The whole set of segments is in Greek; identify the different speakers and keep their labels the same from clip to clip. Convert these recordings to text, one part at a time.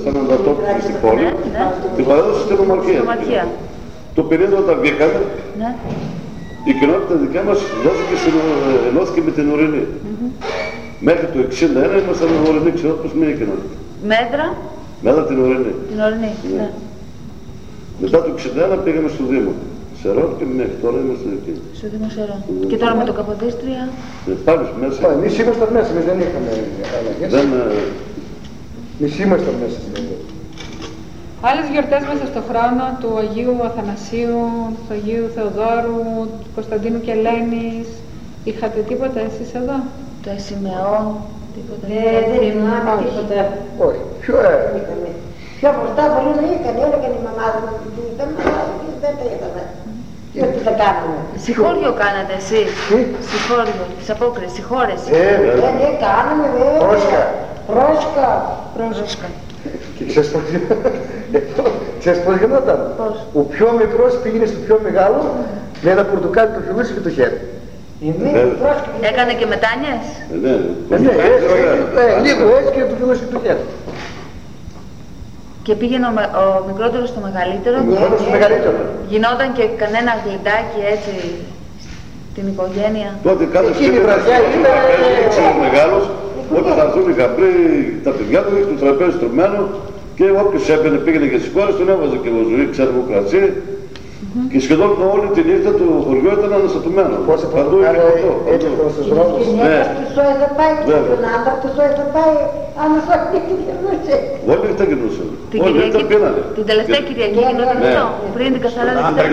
Speaker 1: σαν αντατόπιση στην πόλη, την παρέδωσε στην Ομαρχία. Το 50 όταν βγήκαμε, η κοινότητα δικιά μας ενώθηκε με την Ορεινή. Μέχρι το 61 ήμασταν Ορεινή, ξέρω πώς είναι η κοινότητα. Μέτρα την Ορεινή. Μετά το 61 πήγαμε στο Δήμο. Σερών και μέχρι τώρα είμαστε εκεί.
Speaker 2: Στο Δήμο Σερών. Και τώρα με το Καποδίστρια.
Speaker 1: Πάλι μέσα.
Speaker 3: Εμείς ήμασταν μέσα, εμείς δεν είχαμε αλλαγές. Εμείς ήμασταν μέσα.
Speaker 4: Άλλες γιορτές μέσα στον χρόνο του Αγίου Αθανασίου, του Αγίου Θεοδόρου, του Κωνσταντίνου και Ελένης. Είχατε τίποτα εσείς εδώ?
Speaker 2: Το Εσημεών, τίποτα?
Speaker 5: Δεν θυμάμαι τίποτα.
Speaker 3: Όχι.
Speaker 5: Πιο μπροστά πολύ δεν έκανε, έλεγαν οι μαμάδες μας ότι δεν τα είδαμε. Και τι θα κάνουμε.
Speaker 2: Συγχώριο κάνατε εσείς. Συγχώριο, της απόκρισης, συγχώρεση.
Speaker 5: Δεν κάνουμε βέβαια.
Speaker 2: Πρόσκα.
Speaker 3: Και ξέρεις πώς γινόταν. Ο πιο μικρός πήγαινε στο πιο μεγάλο με ένα πορτοκάλι το φιλούσε και το χέρι.
Speaker 2: Έκανε και μετάνιες.
Speaker 3: Λίγο έτσι και το φιλούσε και το χέρι.
Speaker 2: Και πήγαινε ο μικρότερος στο μεγαλύτερο. Γινόταν και κανένα γλυντάκι έτσι την οικογένεια.
Speaker 1: Τότε κάθε βραδιά ήταν έτσι μεγάλος, όταν θα έρθουν οι γαμπροί, τα παιδιά του, το τραπέζι στρωμένο και όποιος έμπαινε πήγαινε και στις κόρες, τον έβαζε και βοζουή, ξέρουμε κρατσί. Και σχεδόν όλη τη νύχτα το χωριό ήταν αναστατωμένο. Παντού είχε ποτό.
Speaker 5: Και στους σώες θα πάει και στον άντρα του σώες θα πάει αναστατωμένο και γυρνούσε.
Speaker 1: Όλη νύχτα γυρνούσε. Όλη νύχτα πίνανε.
Speaker 2: Την τελευταία Κυριακή γινόταν αυτό, πριν την Καθαρά Δευτέρα.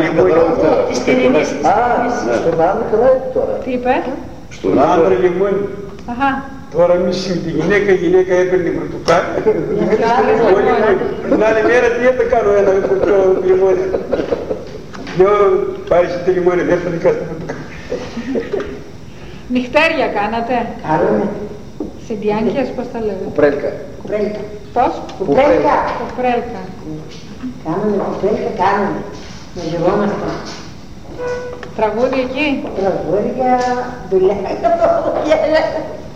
Speaker 3: Στον άντρα καλά τώρα.
Speaker 4: Τι είπε?
Speaker 6: Στον άντρα λιμόνι. Τώρα εμείς με τη γυναίκα έπαιρνε πρωτοκάλι. Την άλλη μέρα τι θα κάνω ένα λιμόνι. Λέω πάει σε τη λιμόνι, δεν θα δικάσετε πρωτοκάλι.
Speaker 4: Νυχτέρια κάνατε?
Speaker 5: Κάνουμε.
Speaker 4: Συντιάνκες, πώς τα λέγατε?
Speaker 3: Κουπρέλκα.
Speaker 4: Πώς?
Speaker 5: Κουπρέλκα.
Speaker 4: Κάνουμε
Speaker 5: κουπρέλκα, κάνουμε. Να γυρόμαστε.
Speaker 4: Τραγούδι εκεί?
Speaker 5: Τραγούδια, δουλεύει.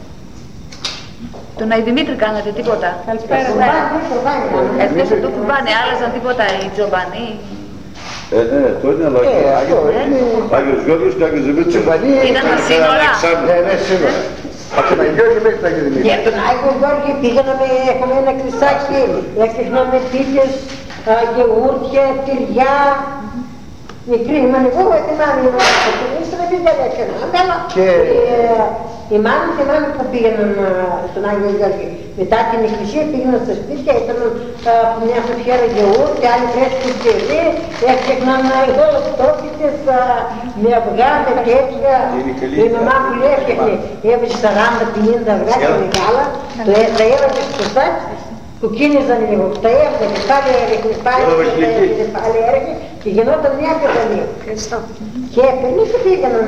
Speaker 2: Τον Αϊδημήτρη κάνατε τίποτα?
Speaker 4: Καλησπέρα.
Speaker 2: Εκτός από το κουμπάνι, άλλαζαν τίποτα οι τζομπανοί?
Speaker 1: Το είναι αλλά Άγιος Γιώργος και Άγιος Δημήτρης.
Speaker 2: Ήταν τα σύνορα.
Speaker 3: Ναι, σύνορα. Από τον Άγιο Γιώργη μέχρι τον Άγιο Δημήτρη.
Speaker 5: Και τον Άγιο Γιώργη πήγαμε, είχαμε ένα κρυσάκι, έφτιαχναμε πίτες, γεούρτια, τυριά. Μικρή, η μανιγούρα θυμάμαι, εμείς δεν έκαναμε, αλλά η μάνα θυμάμαι που πήγαιναν στον Άγιο Γιώργη. Μετά την εκκλησία πήγαιναν στα σπίτια, ήταν μια σοφιέρα γεούρτια, άλλη φρέσκη τυρί, έφτιαχναν γολοκτόπιτες με αυγά, με τέτοια. Η μαμά που λέει έφτιαχνε, έβρισε 40-50 αυγά και μεγάλα, τα έβαζε στο σάκι. Που κίνηζαν λίγο, τα έβγαλε και πάλι έριχνε, πάλι έριχνε και γινόταν μια πεθανία. Και έπαιρνε και πήγαιναν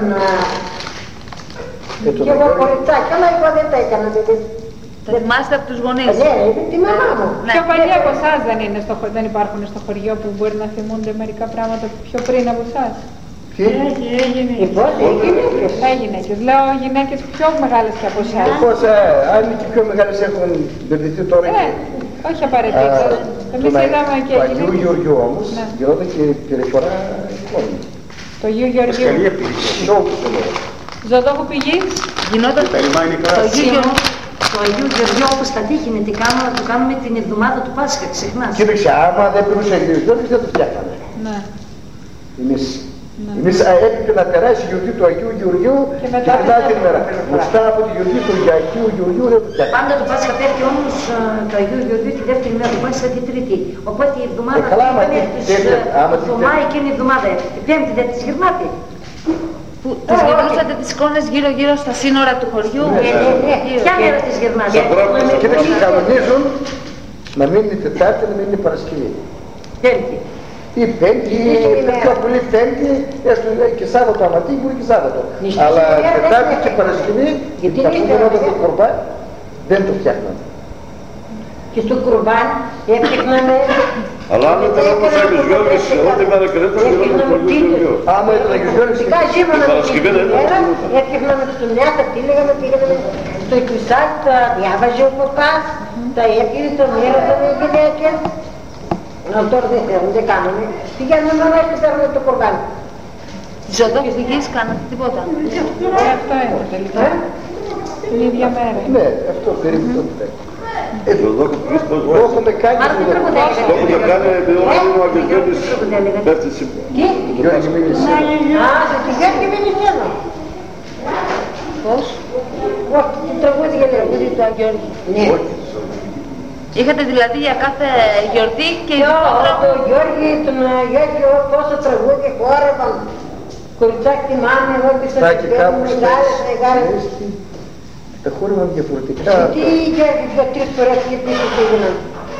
Speaker 5: και εγώ κοριτσάκι, αλλά εγώ δεν τα έκανα.
Speaker 2: Τα θυμάστε από τους γονείς?
Speaker 5: Ναι, τη μαμά μου.
Speaker 4: Πιο παλιά από εσάς δεν υπάρχουν στο χωριό που μπορεί να θυμούνται μερικά πράγματα πιο πριν από εσάς?
Speaker 5: Οι
Speaker 4: γυναίκες. Λέω γυναίκες πιο μεγάλες και από εσάς.
Speaker 3: Αν και πιο μεγάλες έχουν μπερδευτεί τώρα και...
Speaker 4: Όχι απαραίτητα. Εμείς είδαμε και
Speaker 3: γυναίκες. Το Αγίου Γεωργίου όμως γινόταν και περιφορά εικόνη.
Speaker 4: Το Αγίου Γεωργίου. Ζωδόχου πηγή.
Speaker 2: Γινόταν το
Speaker 7: Αγίου Γεωργίου όπως τα τύχη το κάνουμε την εβδομάδα του Πάσχα, ξεχνάς.
Speaker 3: Κοίταξε, άμα δεν περνούσε ο Αγίος Γιώργης δεν το φτιάχναμε. Εμείς έπρεπε να περάσει η γιορτή του Αγίου Γεωργίου και μετά την μέρα. Μπροστά από τη γιορτή του Αγίου Γεωργίου δεν το φτιάχναμε.
Speaker 7: Πάντα το Πάσχα πέφτει όμως το Αγίου Γεωργίου τη δεύτερη μέρα του Πάσχα τη Τρίτη. Οπότε η εβδομάδα το Μάη εκείνη η εβδομάδα, η Πέμπτη δεν της γυρνάτε.
Speaker 2: Που τις γυρνούσατε τις εικόνες γύρω-γύρω στα σύνορα του χωριού?
Speaker 7: Ποια μέρα τις γυρνάτε?
Speaker 3: Και να τις κανονίζουν να μην είναι Τετάρτη, να μην είναι Παρασκευή.
Speaker 7: Πέμπτη.
Speaker 3: Ή Πέμπτη, πιο πολύ Πέμπτη, έστω και Σάββατο, άμα τι μπορεί και Σάββατο. Αλλά Τετάρτη και Παρασκευή, αφού γινόταν το Κουρμπάν, δεν το φτιάχναμε.
Speaker 5: Και στο Κουρμπάν έφτιαχναμε
Speaker 1: Αλλά αν ήταν όπως Άγιος Γιώργης, ό,τι μέρα και δεν ήταν γινόταν το Αγίου.
Speaker 3: Άμα ήταν Άγιος Γιώργης,
Speaker 5: Φυσικά ζήμανα
Speaker 1: την Παρασκευή δεν ήταν.
Speaker 5: Έφτιαχναμε στο νιάτα, πήγαμε στο εκκλησάκι, τα διάβαζε ο παπάς, τα έπαιρνε, τον έρωταν οι γυναίκες. Αλλά τώρα δεν θέλουν, δεν κάνουμε. Πηγαίνουμε μόνο και παίρνουμε το κορδάνι.
Speaker 2: Τις οδόφυγες κάνατε τίποτα.
Speaker 4: Αυτό είναι τελικά. Την ίδια μέρα.
Speaker 3: Ναι, αυτό περίπου τότε.
Speaker 1: Το
Speaker 3: έχουμε κάνει.
Speaker 1: Το έχουμε κάνει επειδή ο Άγιος Γιώργης πέφτει σε...
Speaker 3: Γιώργη μίλησε.
Speaker 5: Α, το Γιώργη μίλησε.
Speaker 2: Πώς?
Speaker 5: Όχι, το τραγούδι λέγεται του Αγιώργη. Ναι.
Speaker 2: Είχατε δηλαδή για κάθε γιορτή και
Speaker 5: τον Γιώργη, τον Γιώργη, πόσα τραγούδια χόρευαν. Κοριτσάκι τη μάνα, εγώ και στα μεγάλες.
Speaker 3: Τα χόρευαν διαφορετικά.
Speaker 5: Τι Γιώργη, για 3 φορές και πίσω πήγαιναν.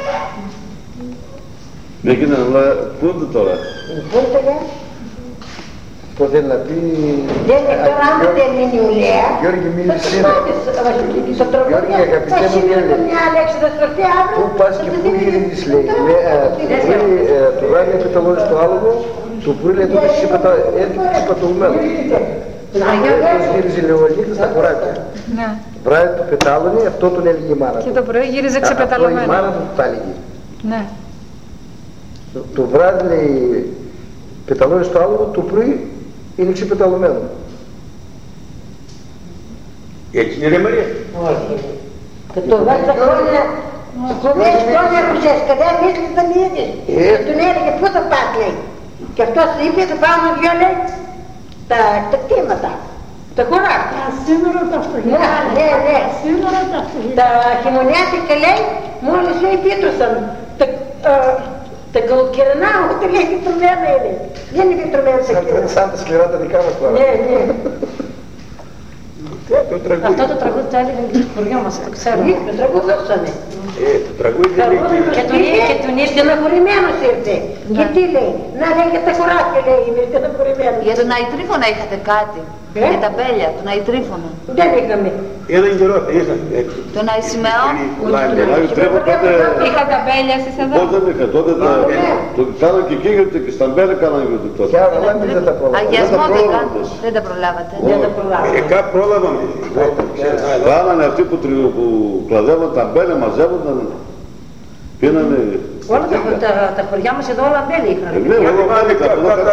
Speaker 1: Δεν γίνανε, αλλά πού είναι τώρα.
Speaker 5: Πού είναι τώρα.
Speaker 3: Το θέλει να πει...
Speaker 5: Δεν είναι τώρα, άμα δεν είναι η Ουλέα.
Speaker 3: Γιώργη μίλησε.
Speaker 5: Στο τραγούδια, θα σήμερα μια λέξη θα σφερθεί αύριο.
Speaker 3: Πού πας και πού γυρίζεις, λέει. Το βράδυ είναι πεταλώνει στο άλογο, το πρωί λέει τότε έρχεται πατωμένο. Αυτός γύριζε λεωλίκτα στα κοράκια. Βράδυ το πετάλωνε, αυτό τον έλεγε η μάνα του.
Speaker 4: Και το πρωί γύριζε ξεπεταλωμένο.
Speaker 3: Αυτό η μάνα του τα έλεγε.
Speaker 4: Ναι.
Speaker 3: Το βράδυ λέει πεταλώνει στο άλογο, το πρωί είναι ξεπεταλωμένο.
Speaker 6: Έτσι είναι ρε Μαρία.
Speaker 5: Όχι. Και το βάζει τα χρόνια, πολλές χρόνια ρουσές, когда μίλησε δεν είδες. Τον έλεγε πού θα πας λέει. Και αυτός είπε θα πάμε δυο λέει τα κτήματα, τα χωράκια.
Speaker 8: Σήμερα τα φτωχιά.
Speaker 5: Ναι.
Speaker 8: Σήμερα τα φτωχιά.
Speaker 5: Τα χειμωνιάτικα λέει μόλις λέει πίτρωσαν. Τα καλοκαιρινά ούτε λέει πιτρωμένα είναι. Δεν είναι πιτρωμένα τα καιρά.
Speaker 3: Σαν τα σκληρά τα δικά μας τώρα.
Speaker 5: Ναι.
Speaker 7: Αυτό το τραγούδι το έλεγαν και στο χωριό μας, το ξέρουμε.
Speaker 5: Το τραγουδούσανε.
Speaker 6: Το τραγούδι δεν είναι.
Speaker 5: Και τον ήρθε στεναχωρημένος ήρθε. Και τι λέει, να λέει για τα χωράκια λέει, είμαι στεναχωρημένος.
Speaker 2: Για τον Αϊτρίφωνα είχατε κάτι. Για τα μπέλια, τον Αϊτρίφωνα.
Speaker 5: Δεν είχαμε.
Speaker 6: Έναν καιρό θα ήρθαν.
Speaker 2: Τον Αϊσιμεών.
Speaker 4: Είχα τα μπέλια εσείς εδώ.
Speaker 1: Πώς δεν είχα, τότε το κάναν και εκεί γιατί και στα μπέλια κάναν γιατί τότε.
Speaker 3: Και άρα δεν τα πρόλαβα.
Speaker 2: Αγιασμό δεν τα προλάβατε.
Speaker 6: Μερικά πρόλαβαμε.
Speaker 1: Κάνανε αυτοί που κλαδεύαν τα μπέλια, μαζεύονταν. Πίνανε...
Speaker 7: Όλα τα χωριά μας εδώ όλα μπέλια είχαν.
Speaker 1: Ναι, όλα μάλιστα.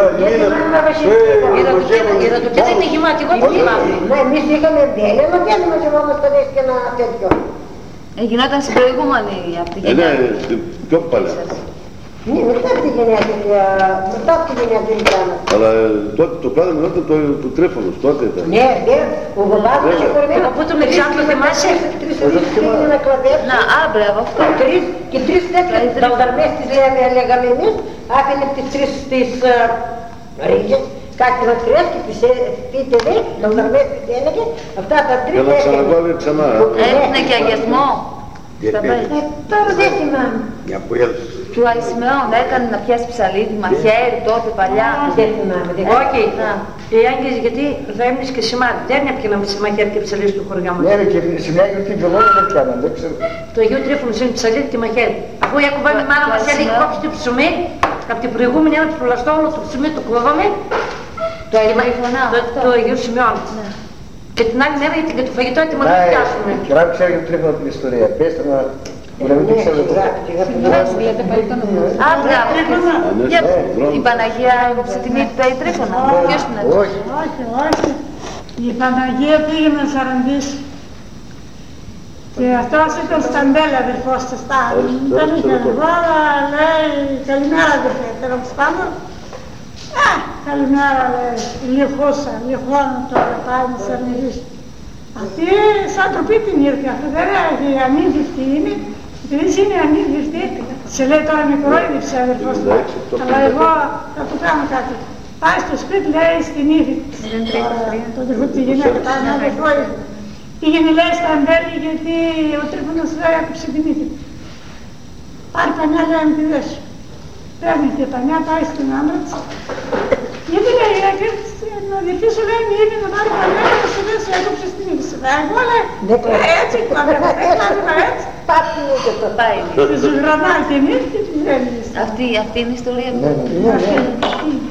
Speaker 7: Είδα το κέντρο είναι γεμάτη, εγώ το θυμάμαι.
Speaker 5: Ναι, εμείς είχαμε μπέλια, μα δεν μαζευόμασταν έτσι και ένα τέτοιο.
Speaker 2: Γινόταν στην προηγούμενη από τη γενιά.
Speaker 1: Ναι, πιο παλιά.
Speaker 5: Ναι, μετά από τη γενιά την κάναμε.
Speaker 1: Αλλά τότε το κάναμε όταν το Τρίφωνος, τότε ήταν.
Speaker 5: Ναι, ο μπαμπάς μας συγχωρημένο.
Speaker 7: Από το Μεξάνο θυμάσαι.
Speaker 5: Να κλαδέψει.
Speaker 2: Να, μπράβο αυτό.
Speaker 5: Και 3 τέτοιες δαλδαρμές τις λέγαμε εμείς, άφηνε τις 3 τις ρίγες, κάτι μακριές και τις πείτε λέει, δαλδαρμές τις έλεγε, αυτά τα 3
Speaker 1: Για να ξαναβάλει ξανά.
Speaker 2: Έδινε και αγιασμό.
Speaker 5: Τώρα δεν θυμάμαι.
Speaker 6: Μια που έδωσε.
Speaker 2: Του Αϊσιμεών έκανε να πιάσει ψαλίδι, μαχαίρι τότε παλιά.
Speaker 5: Δεν θυμάμαι.
Speaker 7: Όχι, οι Άγγες γιατί θα έμεινες και σημάδι. Δεν έπιανα με μαχαίρι και ψαλίδι του χωριά μας.
Speaker 3: Ναι, και σε μια γιορτή βιολόνια δεν πιάναν, δεν ξέρω.
Speaker 7: Το Αγίου Τρίφωνος είναι ψαλίδι και μαχαίρι. Αφού η ακουβάμη μάνα μας έλεγε κόψει το ψωμί, από την προηγούμενη ένα προλαστό όλο το ψωμί το κόβαμε. Το Αγίου Σημειών. Και την άλλη μέρα για το φαγητό έτοιμο να το πιάσουμε.
Speaker 3: Και να ξέρω για το Τρίφωνο την ιστορία. Πέστε να... Μπορεί να μην ξέρω εγώ.
Speaker 2: Η Παναγία έγραψε τη μύτη του Αϊτρίφωνα. Ποιος την έγραψε?
Speaker 8: Όχι. Η Παναγία πήγε να σαραντήσει. Και αυτός ήταν στα μπέλα αδερφός της. Δεν είχε εγώ, αλλά λέει καλημέρα αδερφέ. Τέλος πάντων. Καλημέρα λέει. Λιχώνα τώρα πάει να σαραντήσει. Αυτή σαν τροπή την ήρθε. Αυτή δεν έχει ανήθικτη είναι. Επειδή είναι ανήθικτη, σε λέει τώρα με κορόιδεψε αδερφός μου. Αλλά εγώ θα του κάνω κάτι. Πάει στο σπίτι λέει στην ύφη. Το αδερφό τη γυναίκα πάει να αδερφό. Πήγαινε λέει στα αμπέλη γιατί ο Τρίφωνος λέει έκοψε την ύφη. Πάρει πανιά λέει να τη δέσω. Παίρνει και πανιά πάει στην άντρα της. Γιατί λέει ο αδερφή σου λέει η ύφη να πάρει πανιά να σου δέσει έκοψε την ύφη. Εγώ λέει έτσι, το αδερφό έτσι.
Speaker 5: Πάτη μου και το πάει.
Speaker 8: Τους γρανάει και εμείς και τους έλεγες.
Speaker 2: Αυτή είναι η ιστορία του.
Speaker 5: Ναι.